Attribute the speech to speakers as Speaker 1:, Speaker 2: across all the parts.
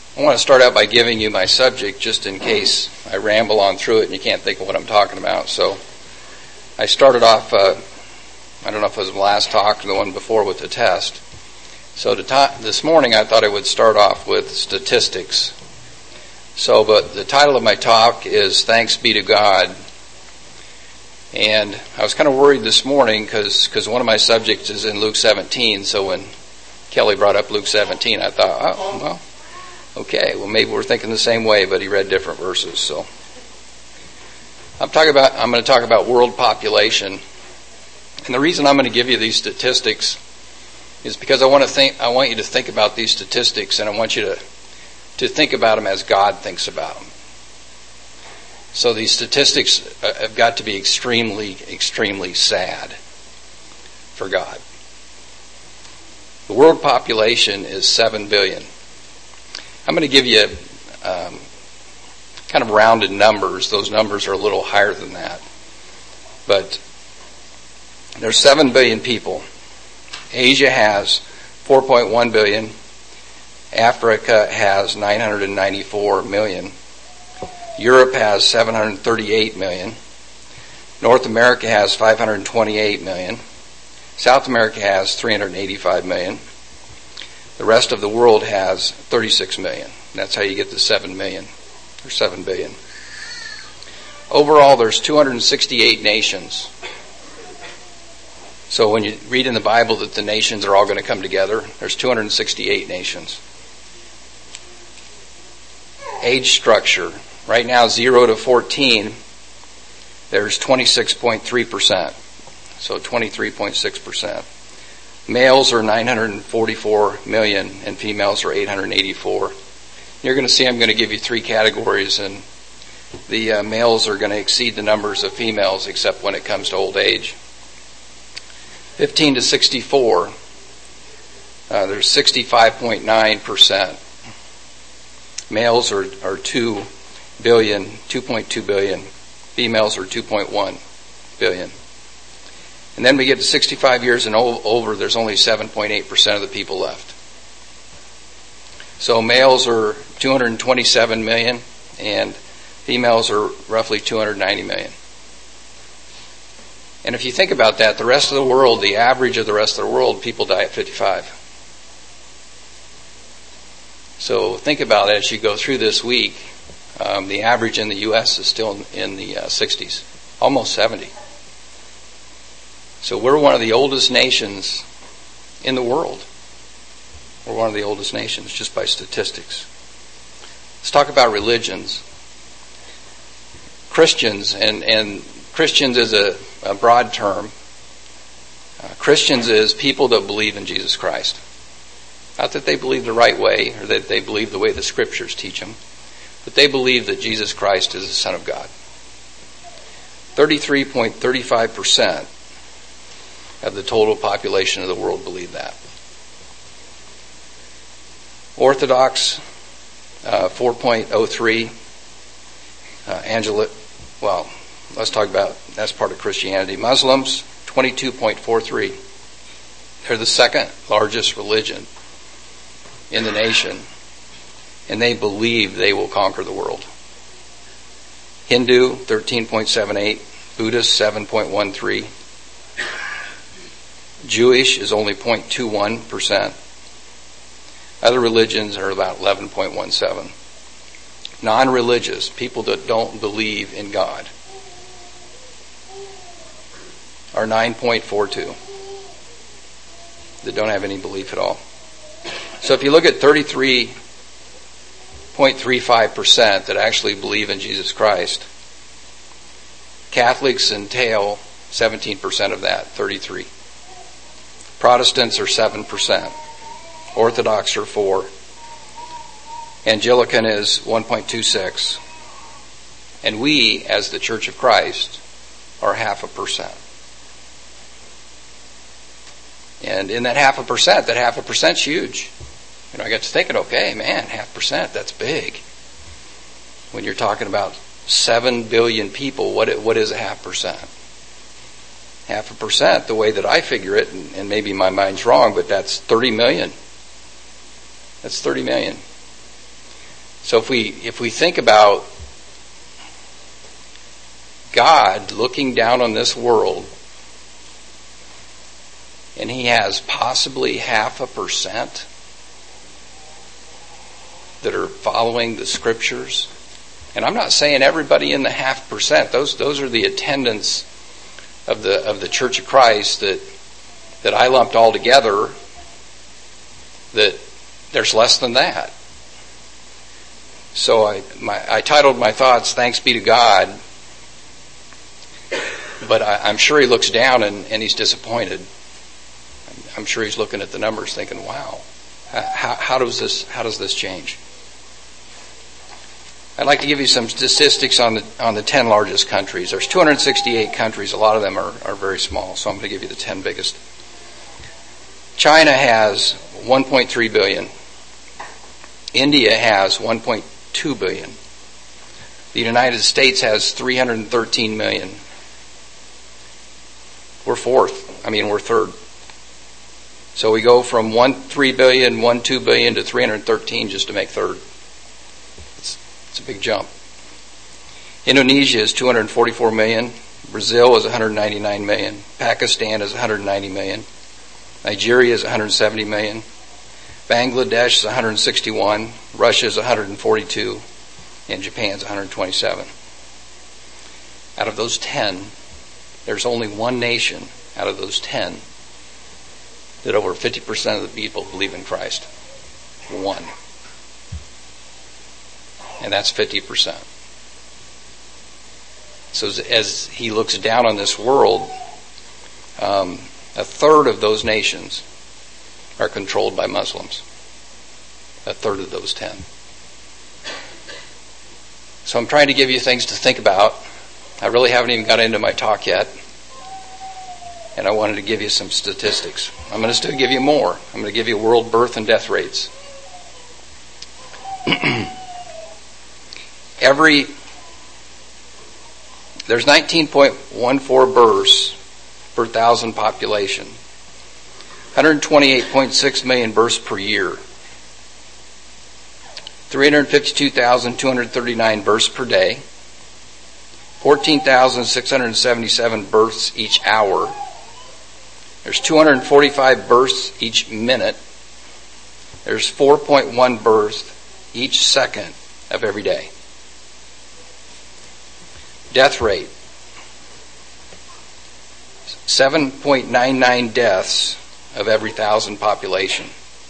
Speaker 1: I want to start out by giving you my subject just in case I ramble on through it and you can't think of what I'm talking about. So I started off, I don't know if it was the last talk or the one before, with the test. So this morning I thought I would start off with statistics. But the title of my talk is Thanks Be to God. And I was kind of worried this morning because one of my subjects is in Luke 17. So when Kelly brought up Luke 17, I thought, okay, well maybe we're thinking the same way, but he read different verses. So I'm going to talk about world population. And the reason I'm going to give you these statistics is because I want you to think about these statistics, and I want you to think about them as God thinks about them. So these statistics have got to be extremely, extremely sad for God. The world population is 7 billion. I'm going to give you kind of rounded numbers. Those numbers are a little higher than that. But there's 7 billion people. Asia has 4.1 billion. Africa has 994 million. Europe has 738 million. North America has 528 million. South America has 385 million. The rest of the world has 36 million. That's how you get to 7 million, or 7 billion. Overall, there's 268 nations. So when you read in the Bible that the nations are all going to come together, there's 268 nations. Age structure. Right now, 0 to 14, there's 26.3%. So 23.6%. Males are 944 million and females are 884. You're going to see I'm going to give you 3 categories, and the males are going to exceed the numbers of females except when it comes to old age. 15 to 64, there's 65.9%. Males are 2 billion, 2.2 billion. Females are 2.1 billion. And then we get to 65 years and over, there's only 7.8% of the people left. So males are 227 million and females are roughly 290 million. And if you think about that, the rest of the world, the average of the rest of the world, people die at 55. So think about it as you go through this week. The average in the U.S. is still in the 60s, almost 70. So we're one of the oldest nations in the world. We're one of the oldest nations just by statistics. Let's talk about religions. Christians, and Christians is a broad term. Christians is people that believe in Jesus Christ. Not that they believe the right way or that they believe the way the scriptures teach them, but they believe that Jesus Christ is the Son of God. 33.35% of the total population of the world believe that. Orthodox, 4.03. Let's talk about, that's part of Christianity. Muslims, 22.43. They're the second largest religion in the nation, and they believe they will conquer the world. Hindu, 13.78. Buddhist, 7.13. Jewish is only 0.21%. Other religions are about 11.17. Non-religious, people that don't believe in God, are 9.42. That don't have any belief at all. So if you look at 33.35% that actually believe in Jesus Christ, Catholics entail 17% of that, 33. Protestants are 7%. Orthodox are 4%. Anglican is 1.26. And we, as the Church of Christ, are 0.5%. And in that 0.5%, that 0.5%'s huge. I got to thinking, okay, man, 0.5%, that's big. When you're talking about 7 billion people, what is 0.5%? 0.5%, the way that I figure it, and maybe my mind's wrong, but that's 30 million. That's 30 million. So if we think about God looking down on this world, and he has possibly 0.5% that are following the scriptures. And I'm not saying everybody in the 0.5%. Those are the attendants of the Church of Christ that I lumped all together. That there's less than that. So I titled my thoughts, "Thanks Be to God." But I'm sure he looks down and he's disappointed. I'm sure he's looking at the numbers thinking, wow, how does this change? I'd like to give you some statistics on the 10 largest countries. There's 268 countries. A lot of them are very small, so I'm going to give you the 10 biggest. China has 1.3 billion. India has 1.2 billion. The United States has 313 million. We're third. So we go from 1.3 billion, 1.2 billion to 313 just to make third. It's a big jump. Indonesia is 244 million. Brazil is 199 million. Pakistan is 190 million. Nigeria is 170 million. Bangladesh is 161. Russia is 142. And Japan is 127. Out of those 10, there's only one nation out of those 10 that over 50% of the people believe in Christ. One. And that's 50%. So as he looks down on this world, a third of those nations are controlled by Muslims. A third of those 10. So I'm trying to give you things to think about. I really haven't even got into my talk yet. And I wanted to give you some statistics. I'm going to still give you more. I'm going to give you world birth and death rates. There's 19.14 births per thousand population. 128.6 million births per year. 352,239 births per day. 14,677 births each hour. There's 245 births each minute. There's 4.1 births each second of every day. Death rate. 7.99 deaths of every 1,000 population.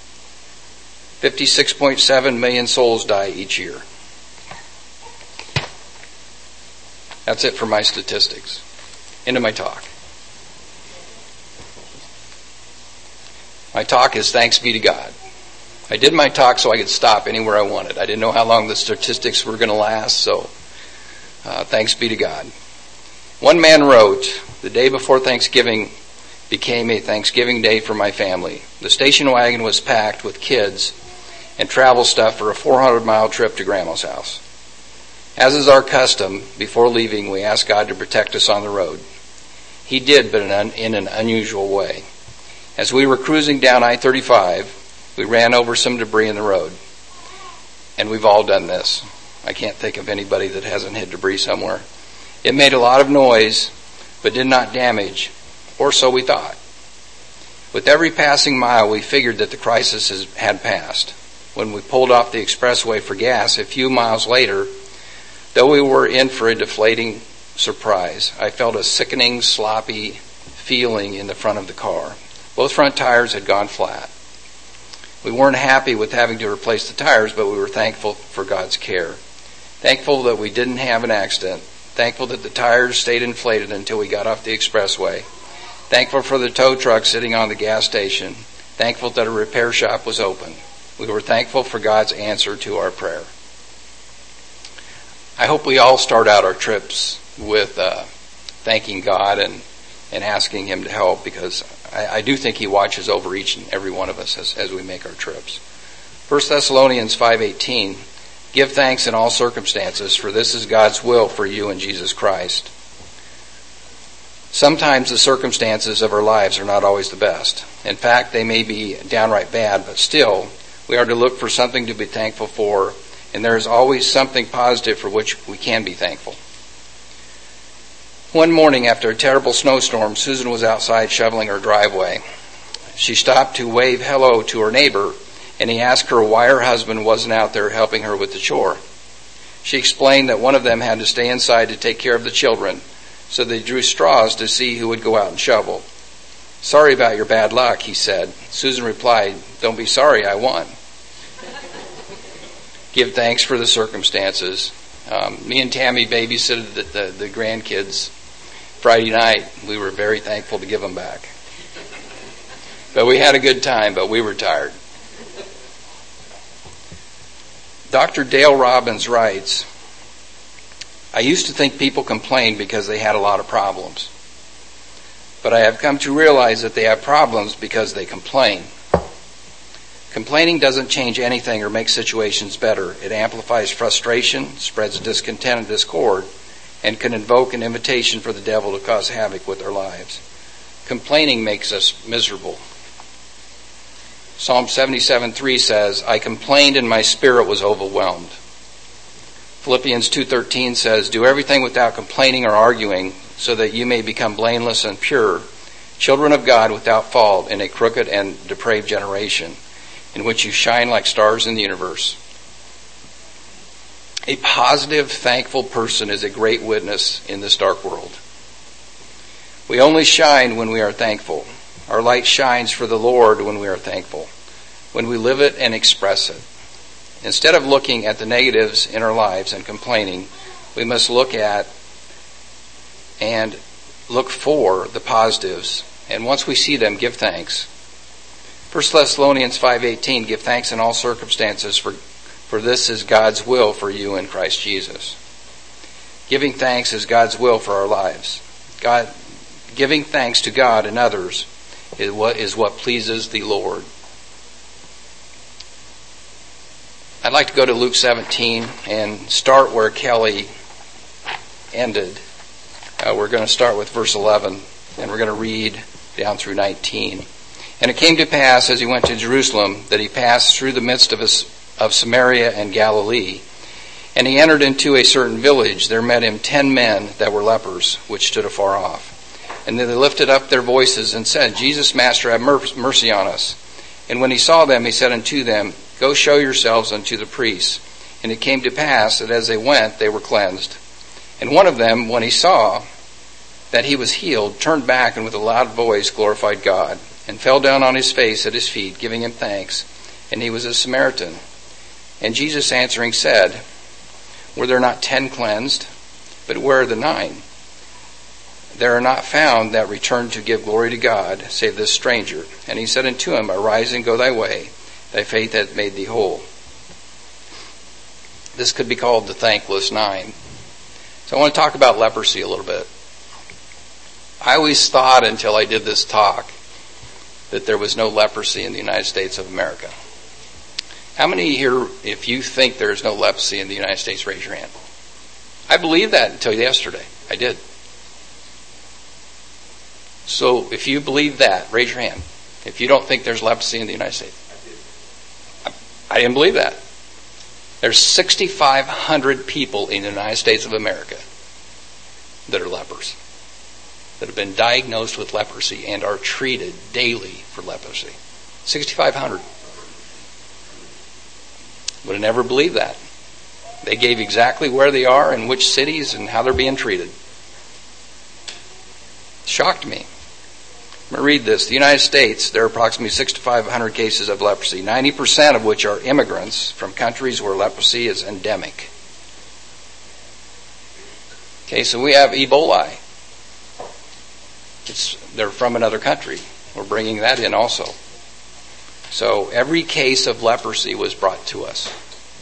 Speaker 1: 56.7 million souls die each year. That's it for my statistics. Into my talk. My talk is Thanks Be to God. I did my talk so I could stop anywhere I wanted. I didn't know how long the statistics were going to last, so thanks be to God. One man wrote, "The day before Thanksgiving became a Thanksgiving day for my family. The station wagon was packed with kids and travel stuff for a 400-mile trip to Grandma's house. As is our custom, before leaving, we asked God to protect us on the road. He did, but in an unusual way. As we were cruising down I-35, we ran over some debris in the road. And we've all done this. I can't think of anybody that hasn't hit debris somewhere. It made a lot of noise, but did not damage, or so we thought. With every passing mile, we figured that the crisis had passed. When we pulled off the expressway for gas a few miles later, though we were in for a deflating surprise, I felt a sickening, sloppy feeling in the front of the car. Both front tires had gone flat. We weren't happy with having to replace the tires, but we were thankful for God's care. Thankful that we didn't have an accident. Thankful that the tires stayed inflated until we got off the expressway. Thankful for the tow truck sitting on the gas station. Thankful that a repair shop was open. We were thankful for God's answer to our prayer." I hope we all start out our trips with thanking God and asking Him to help, because I do think He watches over each and every one of us as we make our trips. 1 Thessalonians 5:18, "Give thanks in all circumstances, for this is God's will for you in Jesus Christ." Sometimes the circumstances of our lives are not always the best. In fact, they may be downright bad, but still, we are to look for something to be thankful for and there is always something positive for which we can be thankful. One morning after a terrible snowstorm, Susan was outside shoveling her driveway. She stopped to wave hello to her neighbor, and he asked her why her husband wasn't out there helping her with the chore. She explained that one of them had to stay inside to take care of the children, so they drew straws to see who would go out and shovel. "Sorry about your bad luck," he said. Susan replied, "Don't be sorry, I won." Give thanks for the circumstances. Me and Tammy babysitted the grandkids Friday night. We were very thankful to give them back. But we had a good time, but we were tired. Dr. Dale Robbins writes, "I used to think people complained because they had a lot of problems. But I have come to realize that they have problems because they complain. Complaining doesn't change anything or make situations better. It amplifies frustration, spreads discontent and discord, and can invoke an invitation for the devil to cause havoc with our lives. Complaining makes us miserable." Psalm 77:3 says, "I complained and my spirit was overwhelmed." Philippians 2:13 says, "Do everything without complaining or arguing, so that you may become blameless and pure, children of God without fault in a crooked and depraved generation, in which you shine like stars in the universe." A positive, thankful person is a great witness in this dark world. We only shine when we are thankful. Our light shines for the Lord when we are thankful, when we live it and express it. Instead of looking at the negatives in our lives and complaining, we must look at and look for the positives. And once we see them, give thanks. 1 Thessalonians 5:18, "Give thanks in all circumstances, for this is God's will for you in Christ Jesus." Giving thanks is God's will for our lives. Giving thanks to God and others is what pleases the Lord. I'd like to go to Luke 17 and start where Kelly ended. We're going to start with verse 11, and we're going to read down through 19. "And it came to pass, as he went to Jerusalem, that he passed through the midst of Samaria and Galilee. And he entered into a certain village. There met him 10 men that were lepers, which stood afar off. And then they lifted up their voices and said, 'Jesus, Master, have mercy on us.' And when he saw them, he said unto them, 'Go show yourselves unto the priests.' And it came to pass that as they went, they were cleansed. And one of them, when he saw that he was healed, turned back and with a loud voice glorified God, and fell down on his face at his feet, giving him thanks. And he was a Samaritan. And Jesus answering said, Were there not 10 cleansed? But where are the 9? There are not found that returned to give glory to God, save this stranger. And he said unto him, Arise and go thy way. Thy faith hath made thee whole." This could be called the thankless 9. So I want to talk about leprosy a little bit. I always thought until I did this talk that there was no leprosy in the United States of America. How many here, if you think there's no leprosy in the United States, raise your hand? I believed that until yesterday. I did. So if you believe that, raise your hand. If you don't think there's leprosy in the United States. I didn't believe that. There's 6,500 people in the United States of America that are lepers, that have been diagnosed with leprosy and are treated daily for leprosy. 6,500. Would have never believed that. They gave exactly where they are and which cities and how they're being treated. Shocked me. I'm going to read this. The United States, there are approximately 6,500 cases of leprosy, 90% of which are immigrants from countries where leprosy is endemic. Okay, so we have Ebola. They're from another country. We're bringing that in also. So every case of leprosy was brought to us.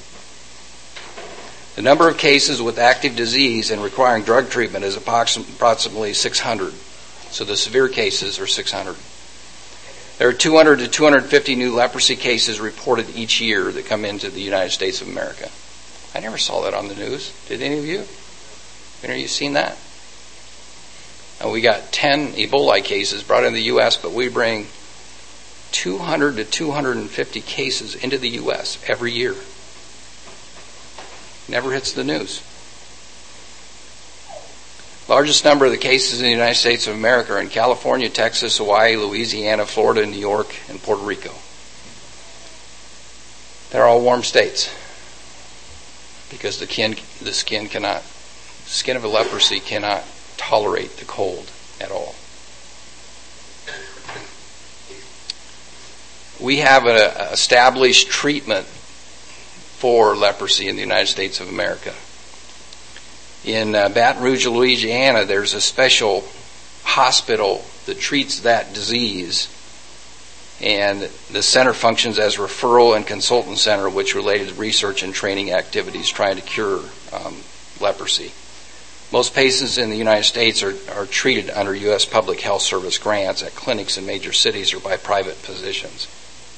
Speaker 1: The number of cases with active disease and requiring drug treatment is approximately 600. So the severe cases are 600. There are 200 to 250 new leprosy cases reported each year that come into the United States of America. I never saw that on the news. Did any of you? Any of you seen that? Now, we got 10 Ebola cases brought in the U.S., but we bring 200 to 250 cases into the U.S. every year. Never hits the news. Largest number of the cases in the United States of America are in California, Texas, Hawaii, Louisiana, Florida, New York, and Puerto Rico. They're all warm states because the skin of a leprosy cannot tolerate the cold at all. We have an established treatment for leprosy in the United States of America. In Baton Rouge, Louisiana, there's a special hospital that treats that disease, and the center functions as referral and consultant center, which related to research and training activities trying to cure leprosy. Most patients in the United States are treated under U.S. Public Health Service grants at clinics in major cities or by private physicians.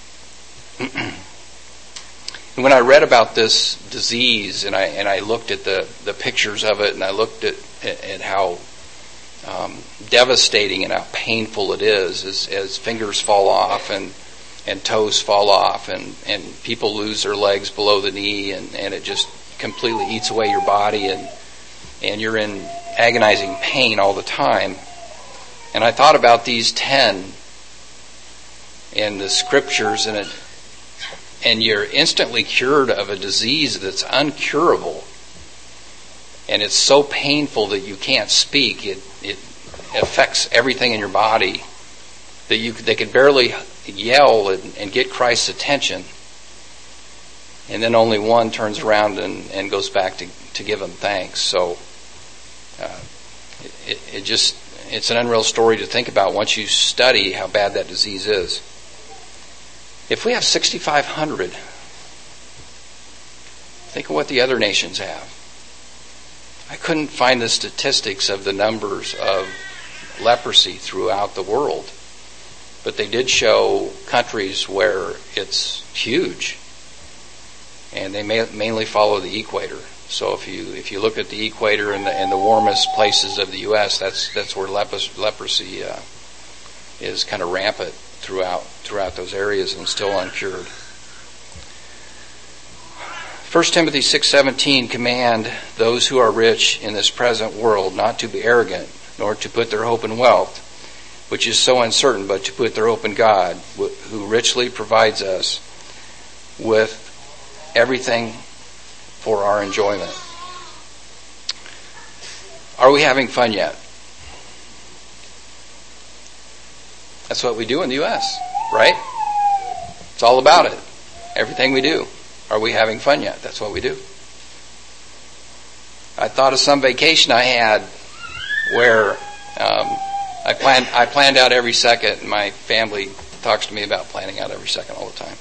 Speaker 1: And when I read about this disease and I looked at the pictures of it, and I looked at how devastating and how painful it is as fingers fall off and toes fall off and people lose their legs below the knee and it just completely eats away your body and you're in agonizing pain all the time. And I thought about these 10 in the scriptures, and you're instantly cured of a disease that's uncurable. And it's so painful that you can't speak. It affects everything in your body that they could barely yell and get Christ's attention. And then only one turns around and goes back to give him thanks. So it's an unreal story to think about once you study how bad that disease is. If we have 6,500, think of what the other nations have. I couldn't find the statistics of the numbers of leprosy throughout the world, but they did show countries where it's huge, and they mainly follow the equator. So if you look at the equator and the warmest places of the U.S., that's where leprosy is kind of rampant throughout those areas and still uncured. 1 Timothy 6:17 command those who are rich in this present world not to be arrogant, nor to put their hope in wealth, which is so uncertain, but to put their hope in God, who richly provides us with everything for our enjoyment. Are we having fun yet? That's what we do in the U.S., right? It's all about it. Everything we do. Are we having fun yet? That's what we do. I thought of some vacation I had where I planned out every second. My family talks to me about planning out every second all the time.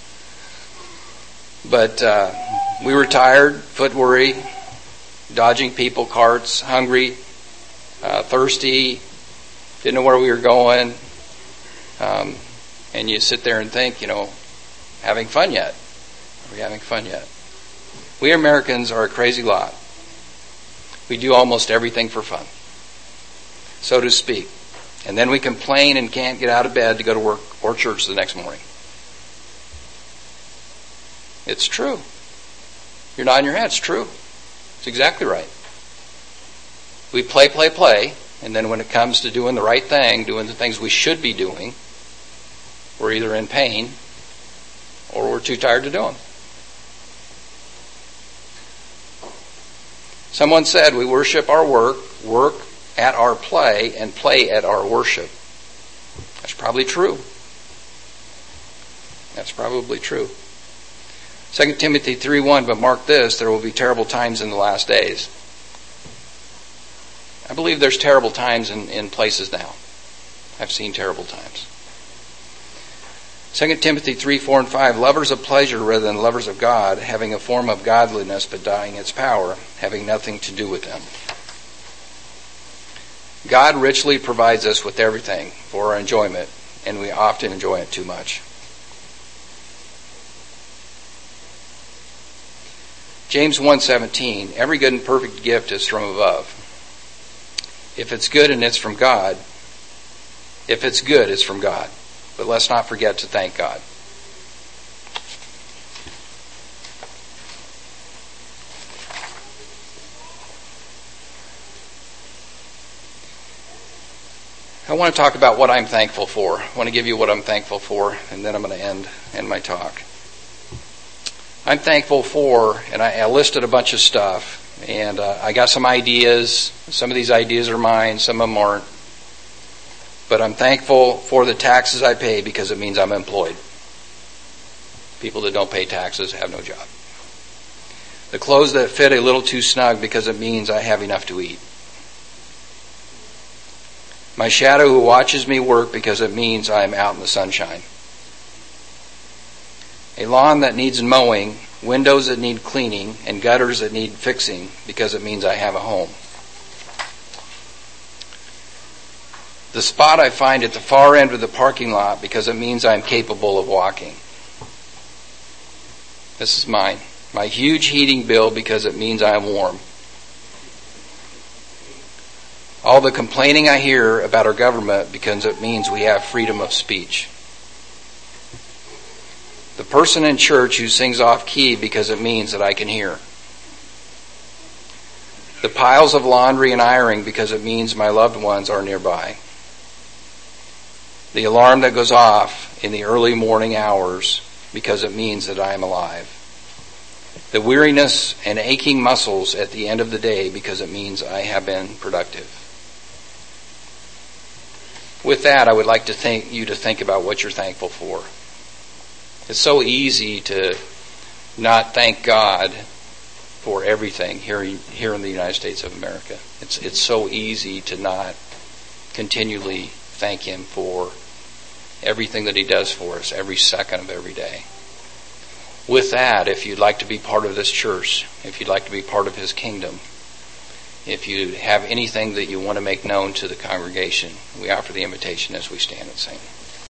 Speaker 1: But we were tired, foot worry, dodging people, carts, hungry, thirsty, didn't know where we were going. And you sit there and think, having fun yet? Are we having fun yet? We Americans are a crazy lot. We do almost everything for fun, so to speak. And then we complain and can't get out of bed to go to work or church the next morning. It's true. You're nodding your head. It's true. It's exactly right. We play, and then when it comes to doing the right thing, doing the things we should be doing, we're either in pain or we're too tired to do them. Someone said we worship our work at our play, and play at our worship. That's probably true. That's probably true. 2 Timothy 3:1, but mark this, there will be terrible times in the last days. I believe there's terrible times in places now. I've seen terrible times. 2 Timothy 3:4 and 5, lovers of pleasure rather than lovers of God, having a form of godliness but denying its power, having nothing to do with them. God richly provides us with everything for our enjoyment, and we often enjoy it too much. James 1:17, every good and perfect gift is from above. If it's good and it's from God, if it's good, it's from God. But let's not forget to thank God. I want to talk about what I'm thankful for. I want to give you what I'm thankful for, and then I'm going to end my talk. I'm thankful for, and I listed a bunch of stuff, and I got some ideas. Some of these ideas are mine, some of them aren't. But I'm thankful for the taxes I pay because it means I'm employed. People that don't pay taxes have no job. The clothes that fit a little too snug because it means I have enough to eat. My shadow who watches me work because it means I am out in the sunshine. A lawn that needs mowing, windows that need cleaning, and gutters that need fixing because it means I have a home. The spot I find at the far end of the parking lot because it means I'm capable of walking. This is mine. My huge heating bill because it means I am warm. All the complaining I hear about our government because it means we have freedom of speech. The person in church who sings off key because it means that I can hear. The piles of laundry and ironing because it means my loved ones are nearby. The alarm that goes off in the early morning hours because it means that I am alive. The weariness and aching muscles at the end of the day because it means I have been productive. With that, I would like to think about what you're thankful for. It's so easy to not thank God for everything here in the United States of America. It's so easy to not continually thank Him for everything that He does for us every second of every day. With that, if you'd like to be part of this church, if you'd like to be part of His kingdom, if you have anything that you want to make known to the congregation, we offer the invitation as we stand and sing.